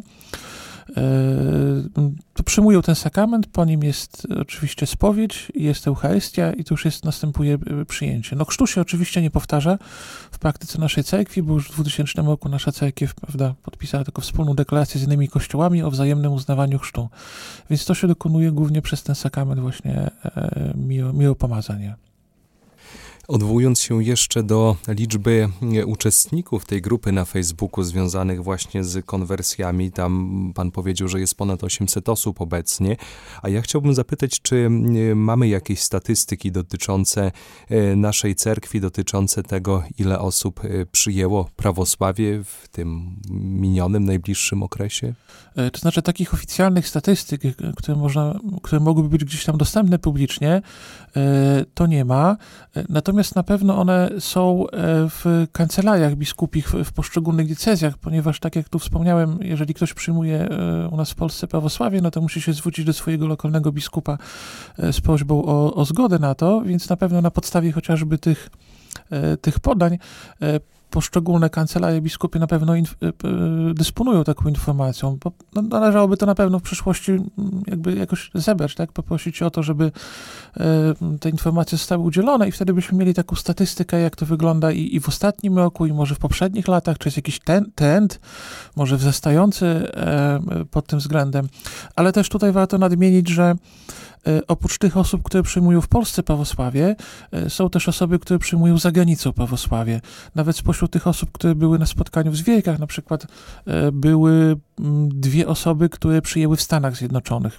To przyjmują ten sakrament, po nim jest oczywiście spowiedź, jest Eucharystia i tu już następuje przyjęcie. No chrztu się oczywiście nie powtarza w praktyce naszej cerkwi, bo już w 2000 roku nasza cerkiew, prawda, podpisała taką wspólną deklarację z innymi kościołami o wzajemnym uznawaniu chrztu. Więc to się dokonuje głównie przez ten sakrament właśnie miłopomazania. Odwołując się jeszcze do liczby uczestników tej grupy na Facebooku związanych właśnie z konwersjami, tam pan powiedział, że jest ponad 800 osób obecnie, a ja chciałbym zapytać, czy mamy jakieś statystyki dotyczące naszej cerkwi, dotyczące tego, ile osób przyjęło prawosławie w tym minionym, najbliższym okresie? To znaczy takich oficjalnych statystyk, które mogłyby być gdzieś tam dostępne publicznie, to nie ma. Natomiast na pewno one są w kancelariach biskupich w poszczególnych diecezjach, ponieważ tak jak tu wspomniałem, jeżeli ktoś przyjmuje u nas w Polsce prawosławie, no to musi się zwrócić do swojego lokalnego biskupa z prośbą o zgodę na to, więc na pewno na podstawie chociażby tych podań poszczególne kancelarie biskupie na pewno dysponują taką informacją. Bo należałoby to na pewno w przyszłości jakby jakoś zebrać, tak? Poprosić o to, żeby te informacje zostały udzielone i wtedy byśmy mieli taką statystykę, jak to wygląda i w ostatnim roku, i może w poprzednich latach, czy jest jakiś trend, może wzrastający pod tym względem. Ale też tutaj warto nadmienić, że oprócz tych osób, które przyjmują w Polsce prawosławie, są też osoby, które przyjmują za granicą prawosławie. Nawet spośród tych osób, które były na spotkaniu w Zwierkach, na przykład były 2 osoby, które przyjęły w Stanach Zjednoczonych.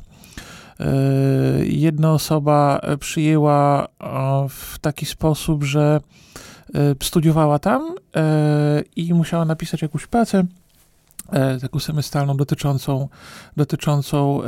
Jedna osoba przyjęła w taki sposób, że studiowała tam i musiała napisać jakąś pracę, taką semestralną dotyczącą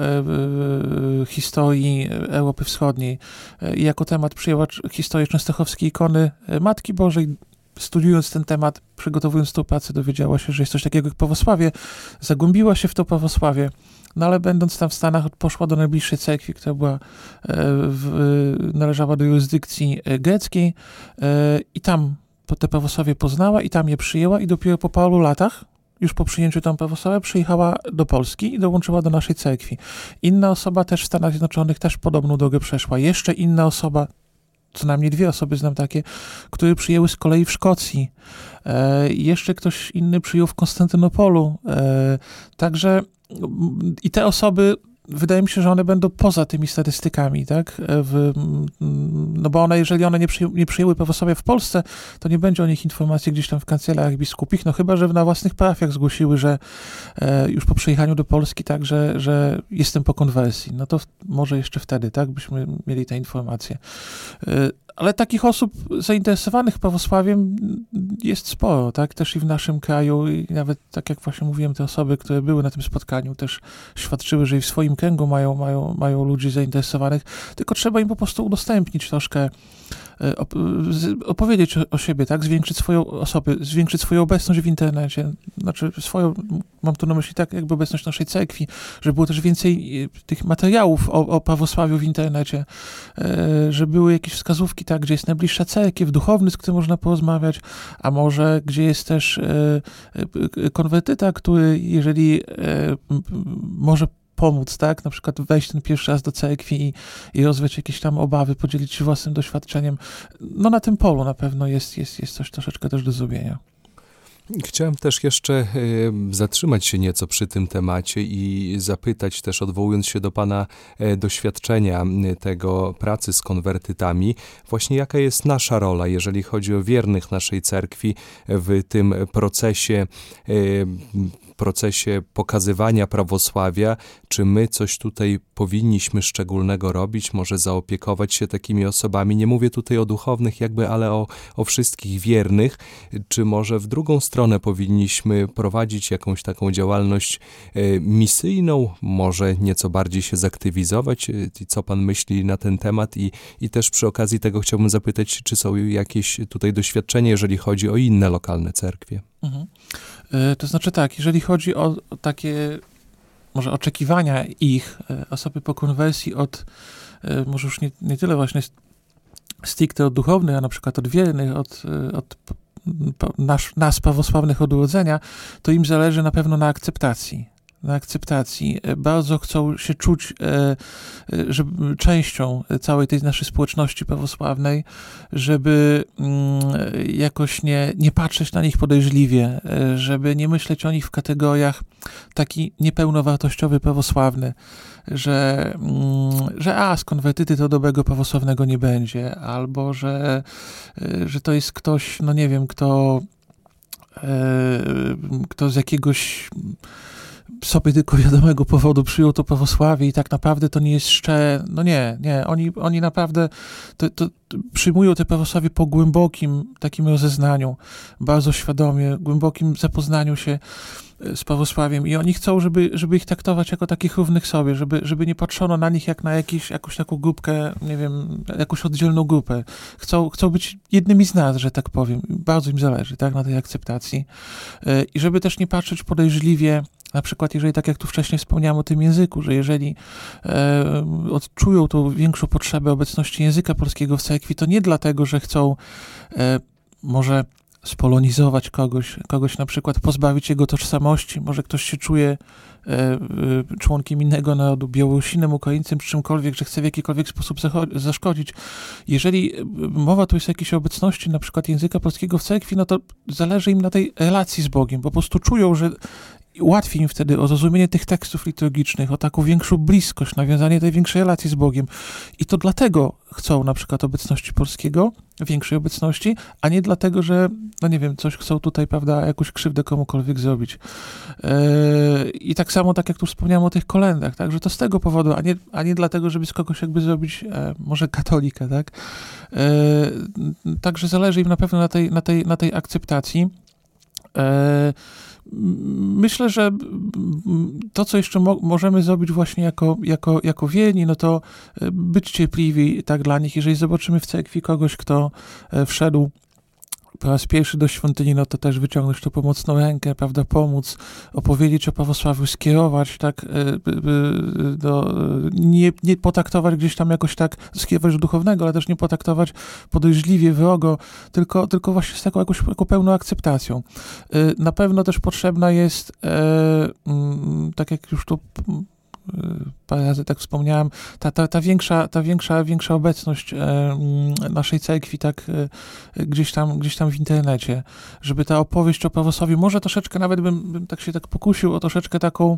historii Europy Wschodniej. I jako temat przyjęła historię częstochowskiej ikony Matki Bożej. Studiując ten temat, przygotowując tą pracę, dowiedziała się, że jest coś takiego jak prawosławie. Zagłębiła się w to prawosławie, no ale będąc tam w Stanach, poszła do najbliższej cerkwi, która była należała do jurysdykcji greckiej i tam te prawosławie poznała i tam je przyjęła i dopiero po paru latach, już po przyjęciu tam prawosławia, przyjechała do Polski i dołączyła do naszej cerkwi. Inna osoba też w Stanach Zjednoczonych też podobną drogę przeszła. Jeszcze inna osoba, co najmniej 2 osoby znam takie, które przyjęły z kolei w Szkocji. Jeszcze ktoś inny przyjął w Konstantynopolu. Także i te osoby wydaje mi się, że one będą poza tymi statystykami, tak? No bo jeżeli one nie przyjęły prawosławia w Polsce, to nie będzie o nich informacji gdzieś tam w kancelariach biskupich, no chyba, że na własnych parafiach zgłosiły, że już po przyjechaniu do Polski, tak, że jestem po konwersji. No to może jeszcze wtedy, tak, byśmy mieli te informacje. Ale takich osób zainteresowanych prawosławiem jest sporo, tak, też i w naszym kraju i nawet, tak jak właśnie mówiłem, te osoby, które były na tym spotkaniu, też świadczyły, że i w swoim kręgu mają ludzi zainteresowanych, tylko trzeba im po prostu udostępnić troszkę, opowiedzieć o siebie, tak, zwiększyć swoją osobę, zwiększyć swoją obecność w internecie, znaczy mam tu na myśli tak jakby obecność naszej cerkwi, żeby było też więcej tych materiałów o prawosławiu w internecie, że były jakieś wskazówki, tak, gdzie jest najbliższa cerkiew, duchowny, z którym można porozmawiać, a może gdzie jest też konwertyta, który jeżeli może pomóc, tak, na przykład wejść ten pierwszy raz do cerkwi i rozwiać jakieś tam obawy, podzielić się własnym doświadczeniem. No na tym polu na pewno jest coś troszeczkę też do zrobienia. Chciałem też jeszcze zatrzymać się nieco przy tym temacie i zapytać też, odwołując się do pana doświadczenia tego pracy z konwertytami, właśnie jaka jest nasza rola, jeżeli chodzi o wiernych naszej cerkwi w tym procesie pokazywania prawosławia, czy my coś tutaj powinniśmy szczególnego robić, może zaopiekować się takimi osobami. Nie mówię tutaj o duchownych jakby, ale o wszystkich wiernych, czy może w drugą stronę powinniśmy prowadzić jakąś taką działalność misyjną, może nieco bardziej się zaktywizować. Co pan myśli na ten temat? I też przy okazji tego chciałbym zapytać, czy są jakieś tutaj doświadczenia, jeżeli chodzi o inne lokalne cerkwie? Mhm. To znaczy tak, jeżeli chodzi o takie może oczekiwania osoby po konwersji od, może już nie tyle właśnie stricte od duchownych, a na przykład od wiernych, od nas prawosławnych od urodzenia, to im zależy na pewno na akceptacji. Bardzo chcą się czuć częścią całej tej naszej społeczności prawosławnej, żeby jakoś nie patrzeć na nich podejrzliwie, żeby nie myśleć o nich w kategoriach taki niepełnowartościowy prawosławny, że z konwertyty to dobrego prawosławnego nie będzie, albo że to jest ktoś, no nie wiem, kto z jakiegoś sobie tylko wiadomego powodu przyjął to prawosławie i tak naprawdę to nie jest szczere. No nie. Oni naprawdę to przyjmują te prawosławie po głębokim takim rozeznaniu, bardzo świadomie, głębokim zapoznaniu się z prawosławiem i oni chcą, żeby ich traktować jako takich równych sobie, żeby nie patrzono na nich jak na jakąś taką grupkę, nie wiem, jakąś oddzielną grupę. Chcą być jednymi z nas, że tak powiem. Bardzo im zależy, tak, na tej akceptacji. I żeby też nie patrzeć podejrzliwie, na przykład, jeżeli, tak jak tu wcześniej wspomniałem o tym języku, że jeżeli odczują tą większą potrzebę obecności języka polskiego w cerkwi, to nie dlatego, że chcą może spolonizować kogoś na przykład pozbawić jego tożsamości, może ktoś się czuje członkiem innego narodu, Białorusinem, Ukraińcem, czy czymkolwiek, że chce w jakikolwiek sposób zaszkodzić. Jeżeli mowa tu jest o jakiejś obecności na przykład języka polskiego w cerkwi, no to zależy im na tej relacji z Bogiem, po prostu czują, że łatwiej im wtedy o zrozumienie tych tekstów liturgicznych, o taką większą bliskość, nawiązanie tej większej relacji z Bogiem. I to dlatego chcą na przykład obecności polskiego, większej obecności, a nie dlatego, że, no nie wiem, coś chcą tutaj, prawda, jakąś krzywdę komukolwiek zrobić. I tak samo, tak jak tu wspomniałem o tych kolędach, tak, że to z tego powodu, a nie dlatego, żeby z kogoś jakby zrobić może katolika, tak. Także zależy im na pewno na tej akceptacji. Myślę, że to, co jeszcze możemy zrobić właśnie jako wierni, no to być cierpliwi tak dla nich. Jeżeli zobaczymy w cerkwi kogoś, kto wszedł po raz pierwszy do świątyni, no to też wyciągnąć tą pomocną rękę, prawda, pomóc, opowiedzieć o prawosławiu, skierować, tak, nie potraktować gdzieś tam jakoś tak, skierować do duchownego, ale też nie potraktować podejrzliwie, wrogo, tylko właśnie z taką jakąś pełną akceptacją. Na pewno też potrzebna jest, tak jak już tu parę razy tak wspomniałem, ta większa obecność naszej cerkwi tak gdzieś tam w internecie, żeby ta opowieść o prawosławiu, może troszeczkę nawet bym tak się tak pokusił o troszeczkę taką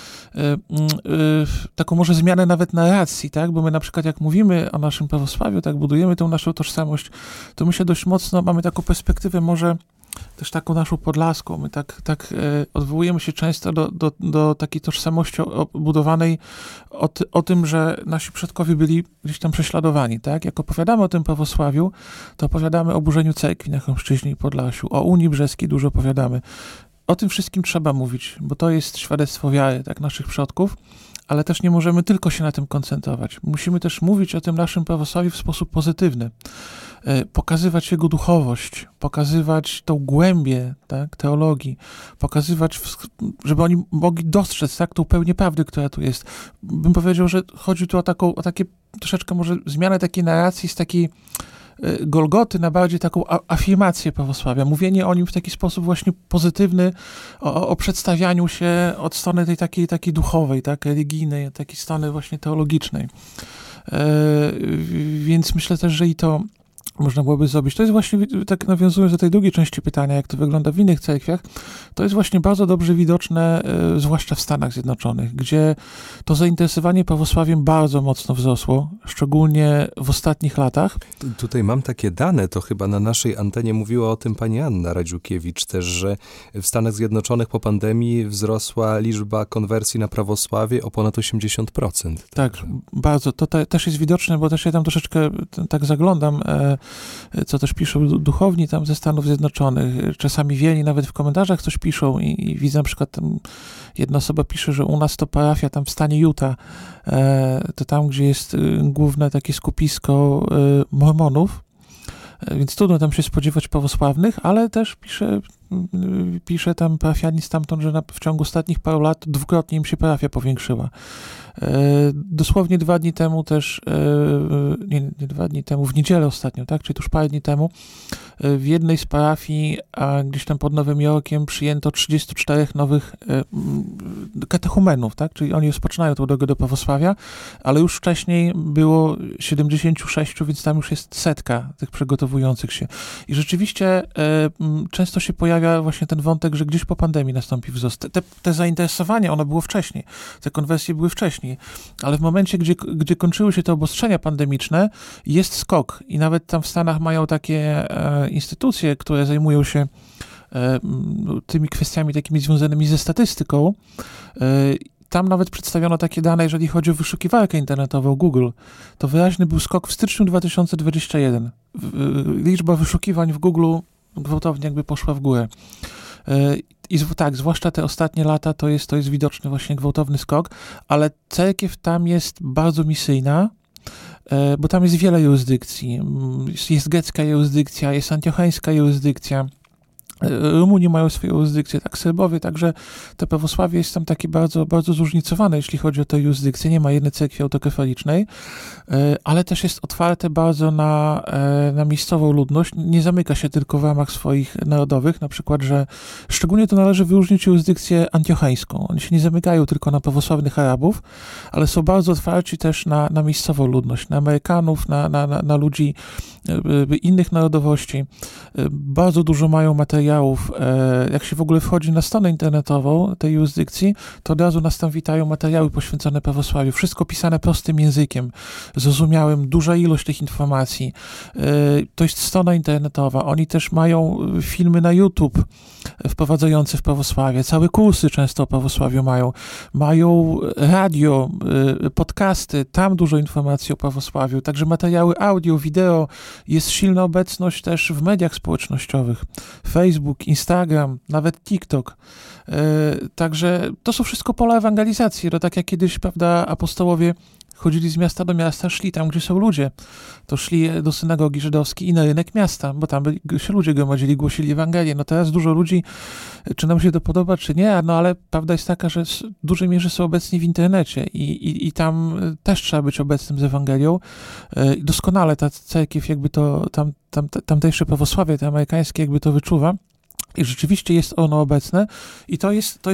może zmianę nawet narracji, tak? Bo my na przykład jak mówimy o naszym prawosławiu, tak budujemy tą naszą tożsamość, to my się dość mocno mamy taką perspektywę może też taką naszą podlaską. My tak odwołujemy się często do takiej tożsamości budowanej o tym, że nasi przodkowie byli gdzieś tam prześladowani, tak? Jak opowiadamy o tym prawosławiu, to opowiadamy o burzeniu cerkwi na Chełmszczyźnie i Podlasiu, o Unii Brzeskiej dużo opowiadamy. O tym wszystkim trzeba mówić, bo to jest świadectwo wiary, tak, naszych przodków, ale też nie możemy tylko się na tym koncentrować. Musimy też mówić o tym naszym prawosławiu w sposób pozytywny, pokazywać jego duchowość, pokazywać tą głębię, tak, teologii, pokazywać, żeby oni mogli dostrzec, tak, tą pełnię prawdy, która tu jest. Bym powiedział, że chodzi tu o takie troszeczkę może zmianę takiej narracji z takiej Golgoty na bardziej taką afirmację prawosławia, mówienie o nim w taki sposób właśnie pozytywny, o przedstawianiu się od strony tej takiej duchowej, tak, religijnej, takiej strony właśnie teologicznej. Więc myślę też, że i to można byłoby zrobić. To jest właśnie, tak nawiązując do tej drugiej części pytania, jak to wygląda w innych cerkwiach, to jest właśnie bardzo dobrze widoczne, zwłaszcza w Stanach Zjednoczonych, gdzie to zainteresowanie prawosławiem bardzo mocno wzrosło, szczególnie w ostatnich latach. Tutaj mam takie dane, to chyba na naszej antenie mówiła o tym pani Anna Radziukiewicz też, że w Stanach Zjednoczonych po pandemii wzrosła liczba konwersji na prawosławie o ponad 80%. Tak, bardzo. To też jest widoczne, bo też ja tam troszeczkę tak zaglądam, co też piszą duchowni tam ze Stanów Zjednoczonych. Czasami wieli nawet w komentarzach coś piszą i widzę na przykład tam jedna osoba pisze, że u nas to parafia tam w stanie Utah, to tam, gdzie jest główne takie skupisko mormonów, więc trudno tam się spodziewać prawosławnych, ale też pisze tam parafianin stamtąd, że w ciągu ostatnich paru lat dwukrotnie im się parafia powiększyła. Dosłownie 2 dni temu też, nie 2 dni temu, w niedzielę ostatnio, tak, czyli tuż parę dni temu, w jednej z parafii, a gdzieś tam pod Nowym Jorkiem przyjęto 34 nowych katechumenów, tak, czyli oni rozpoczynają tą drogę do prawosławia, ale już wcześniej było 76, więc tam już jest 100 tych przygotowujących się. I rzeczywiście często się pojawia właśnie ten wątek, że gdzieś po pandemii nastąpi wzrost. Te zainteresowanie, ono było wcześniej, te konwersje były wcześniej, ale w momencie, gdzie kończyły się te obostrzenia pandemiczne, jest skok i nawet tam w Stanach mają takie instytucje, które zajmują się tymi kwestiami takimi związanymi ze statystyką. Tam nawet przedstawiono takie dane, jeżeli chodzi o wyszukiwarkę internetową Google. To wyraźny był skok w styczniu 2021. Liczba wyszukiwań w Google gwałtownie jakby poszła w górę. I tak, zwłaszcza te ostatnie lata to jest widoczny właśnie gwałtowny skok, ale cerkiew tam jest bardzo misyjna, bo tam jest wiele jurysdykcji. Jest grecka jurysdykcja, jest antiocheńska jurysdykcja, Rumuni mają swoją jurysdykcję, tak, Serbowie, także to prawosławie jest tam takie bardzo, bardzo zróżnicowane, jeśli chodzi o tę jurysdykcję. Nie ma jednej cerkwi autokefalicznej, ale też jest otwarte bardzo na miejscową ludność. Nie zamyka się tylko w ramach swoich narodowych, na przykład, że szczególnie to należy wyróżnić jurysdykcję antiocheńską. Oni się nie zamykają tylko na prawosławnych Arabów, ale są bardzo otwarci też na miejscową ludność, na Amerykanów, na ludzi innych narodowości. Bardzo dużo mają materiałów. Jak się w ogóle wchodzi na stronę internetową tej jurysdykcji, to od razu nas tam witają materiały poświęcone prawosławiu. Wszystko pisane prostym językiem, zrozumiałym, duża ilość tych informacji. To jest strona internetowa. Oni też mają filmy na YouTube wprowadzające w prawosławie. Całe kursy często o prawosławiu mają. Mają radio, podcasty, tam dużo informacji o prawosławiu. Także materiały audio, wideo. Jest silna obecność też w mediach społecznościowych. Facebook, Instagram, nawet TikTok. Także to są wszystko pola ewangelizacji. To tak jak kiedyś, prawda, apostołowie chodzili z miasta do miasta, szli tam, gdzie są ludzie. To szli do synagogi żydowskiej i na rynek miasta, bo tam się ludzie gromadzili, głosili Ewangelię. No teraz dużo ludzi, czy nam się to podoba, czy nie, no ale prawda jest taka, że w dużej mierze są obecni w internecie i tam też trzeba być obecnym z Ewangelią. Doskonale ta cerkiew jakby to, tamtejsze prawosławie, te amerykańskie jakby to wyczuwa i rzeczywiście jest ono obecne i to jest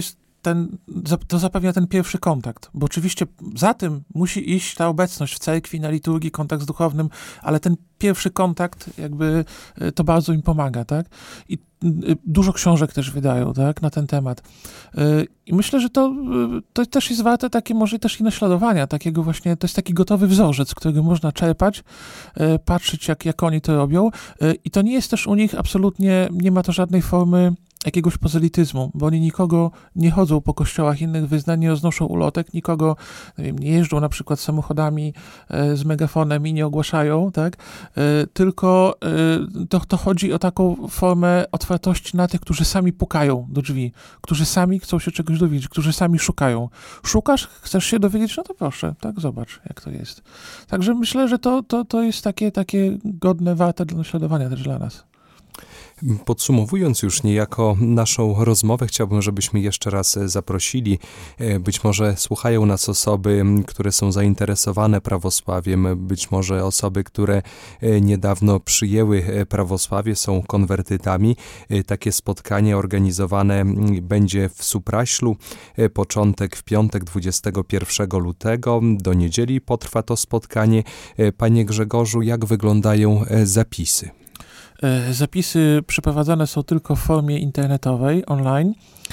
to zapewnia ten pierwszy kontakt, bo oczywiście za tym musi iść ta obecność w cerkwi, na liturgii, kontakt z duchownym, ale ten pierwszy kontakt jakby to bardzo im pomaga, tak? I dużo książek też wydają, tak, na ten temat. I myślę, że to też jest warte takie może też i naśladowania, takiego właśnie, to jest taki gotowy wzorzec, którego można czerpać, patrzeć jak oni to robią i to nie jest też u nich absolutnie, nie ma to żadnej formy jakiegoś pozelityzmu, bo oni nikogo nie chodzą po kościołach innych wyznań, nie roznoszą ulotek, nikogo, nie wiem, nie jeżdżą na przykład samochodami z megafonem i nie ogłaszają, tak? Tylko to chodzi o taką formę otwartości na tych, którzy sami pukają do drzwi, którzy sami chcą się czegoś dowiedzieć, którzy sami szukają. Szukasz, chcesz się dowiedzieć? No to proszę, tak, zobacz, jak to jest. Także myślę, że to jest takie godne, warte do naśladowania też dla nas. Podsumowując już niejako naszą rozmowę, chciałbym, żebyśmy jeszcze raz zaprosili, być może słuchają nas osoby, które są zainteresowane prawosławiem, być może osoby, które niedawno przyjęły prawosławie, są konwertytami. Takie spotkanie organizowane będzie w Supraślu, początek w piątek 21 lutego, do niedzieli potrwa to spotkanie. Panie Grzegorzu, jak wyglądają zapisy? Zapisy przeprowadzane są tylko w formie internetowej, online.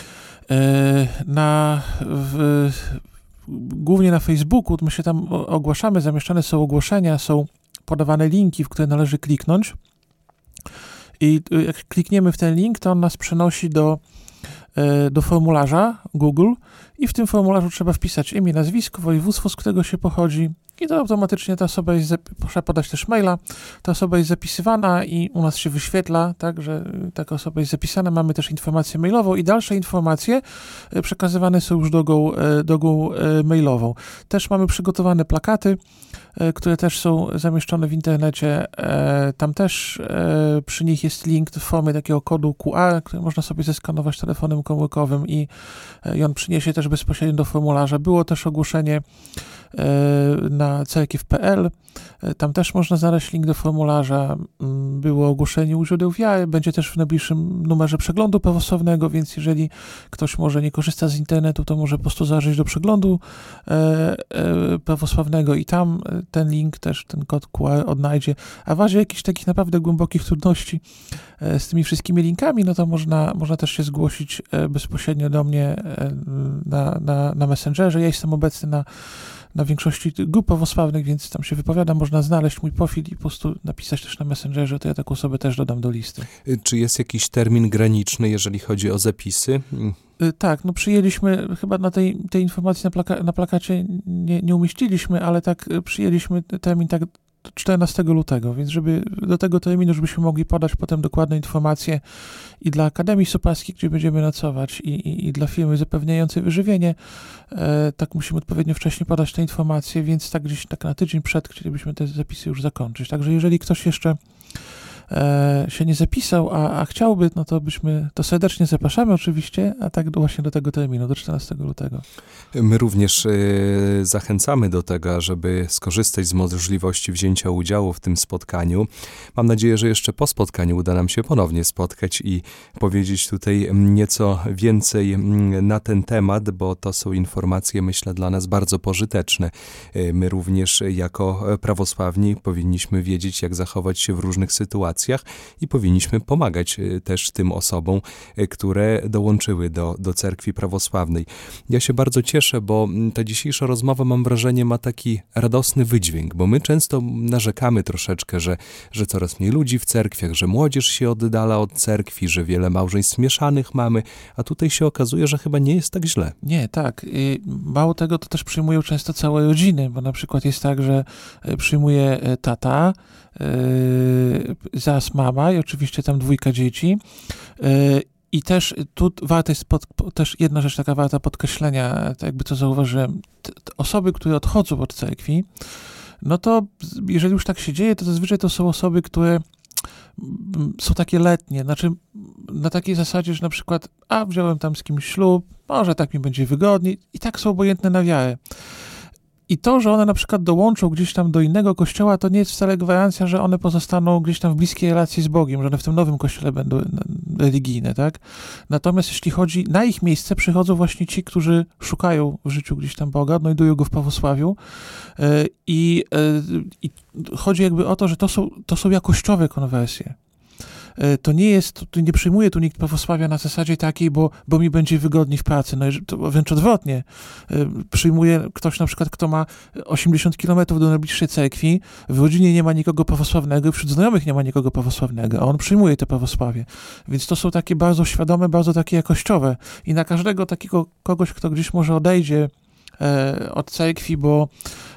Głównie na Facebooku, my się tam ogłaszamy, zamieszczane są ogłoszenia, są podawane linki, w które należy kliknąć. I jak klikniemy w ten link, to on nas przenosi do formularza Google i w tym formularzu trzeba wpisać imię, nazwisko, województwo, z którego się pochodzi i to automatycznie ta osoba jest, proszę podać też maila, ta osoba jest zapisywana i u nas się wyświetla, tak, że taka osoba jest zapisana, mamy też informację mailową i dalsze informacje przekazywane są już drogą mailową. Też mamy przygotowane plakaty, które też są zamieszczone w internecie. Tam też przy nich jest link w formie takiego kodu QR, który można sobie zeskanować telefonem komórkowym i on przyniesie też bezpośrednio do formularza. Było też ogłoszenie na cerkiew.pl, tam też można znaleźć link do formularza. Było ogłoszenie u źródeł wiary, będzie też w najbliższym numerze przeglądu prawosławnego, więc jeżeli ktoś może nie korzysta z internetu, to może po prostu zajrzeć do przeglądu prawosławnego i tam ten link też, ten kod QR odnajdzie. A w razie jakichś takich naprawdę głębokich trudności z tymi wszystkimi linkami, no to można też się zgłosić bezpośrednio do mnie na Messengerze. Ja jestem obecny na większości grup prawosławnych, więc tam się wypowiadam, można znaleźć mój profil i po prostu napisać też na Messengerze, to ja taką osobę też dodam do listy. Czy jest jakiś termin graniczny, jeżeli chodzi o zapisy? Tak, no przyjęliśmy, chyba na tej informacji na plakacie nie umieściliśmy, ale tak przyjęliśmy termin tak 14 lutego, więc żeby do tego terminu, żebyśmy mogli podać potem dokładne informacje i dla Akademii Supraskiej, gdzie będziemy nocować i dla firmy zapewniającej wyżywienie, tak musimy odpowiednio wcześniej podać te informacje, więc tak gdzieś tak na tydzień przed chcielibyśmy te zapisy już zakończyć. Także jeżeli ktoś jeszcze się nie zapisał, a chciałby, no to serdecznie zapraszamy oczywiście, a tak właśnie do tego terminu, do 14 lutego. My również zachęcamy do tego, żeby skorzystać z możliwości wzięcia udziału w tym spotkaniu. Mam nadzieję, że jeszcze po spotkaniu uda nam się ponownie spotkać i powiedzieć tutaj nieco więcej na ten temat, bo to są informacje, myślę, dla nas bardzo pożyteczne. My również jako prawosławni powinniśmy wiedzieć, jak zachować się w różnych sytuacjach i powinniśmy pomagać też tym osobom, które dołączyły do cerkwi prawosławnej. Ja się bardzo cieszę, bo ta dzisiejsza rozmowa, mam wrażenie, ma taki radosny wydźwięk, bo my często narzekamy troszeczkę, że coraz mniej ludzi w cerkwiach, że młodzież się oddala od cerkwi, że wiele małżeństw mieszanych mamy, a tutaj się okazuje, że chyba nie jest tak źle. Nie, tak. Mało tego, to też przyjmują często całe rodziny, bo na przykład jest tak, że przyjmuje tata, zaraz mama i oczywiście tam 2 dzieci. I też tu warto jest też jedna rzecz taka warta podkreślenia, tak jakby to zauważyłem, osoby, które odchodzą od cerkwi, no to jeżeli już tak się dzieje, to zazwyczaj to są osoby, które są takie letnie, znaczy na takiej zasadzie, że na przykład wziąłem tam z kimś ślub, może tak mi będzie wygodniej i tak są obojętne na wiarę. I to, że one na przykład dołączą gdzieś tam do innego kościoła, to nie jest wcale gwarancja, że one pozostaną gdzieś tam w bliskiej relacji z Bogiem, że one w tym nowym kościele będą religijne, tak? Natomiast jeśli chodzi, na ich miejsce przychodzą właśnie ci, którzy szukają w życiu gdzieś tam Boga, odnajdują go w prawosławiu i chodzi jakby o to, że to są jakościowe konwersje. To nie jest, nie przyjmuje tu nikt prawosławia na zasadzie takiej, bo mi będzie wygodniej w pracy. No, to wręcz odwrotnie. Przyjmuje ktoś na przykład, kto ma 80 kilometrów do najbliższej cerkwi, w rodzinie nie ma nikogo prawosławnego, wśród znajomych nie ma nikogo prawosławnego, a on przyjmuje to prawosławie. Więc to są takie bardzo świadome, bardzo takie jakościowe. I na każdego takiego kogoś, kto gdzieś może odejdzie od cerkwi, bo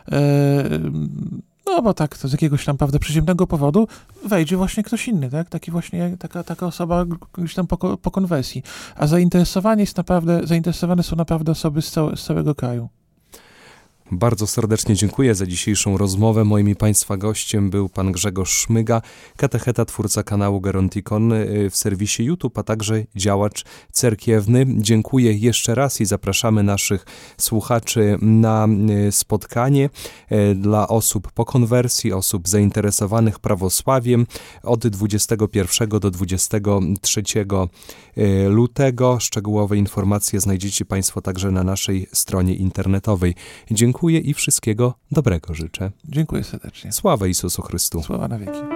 tak, to z jakiegoś tam, prawda, przyziemnego powodu wejdzie właśnie ktoś inny, tak? Taka osoba gdzieś tam po konwersji. A zainteresowane są naprawdę osoby z całego kraju. Bardzo serdecznie dziękuję za dzisiejszą rozmowę. Moim i Państwa gościem był pan Grzegorz Szmyga, katecheta, twórca kanału Gerontikon w serwisie YouTube, a także działacz cerkiewny. Dziękuję jeszcze raz i zapraszamy naszych słuchaczy na spotkanie dla osób po konwersji, osób zainteresowanych prawosławiem od 21 do 23 lutego. Szczegółowe informacje znajdziecie Państwo także na naszej stronie internetowej. Dziękuję i wszystkiego dobrego życzę. Dziękuję serdecznie. Sława Jezusu Chrystu. Sława na wieki.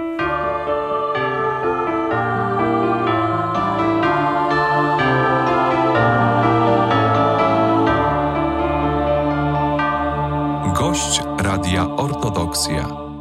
Gość Radia Ortodoksja.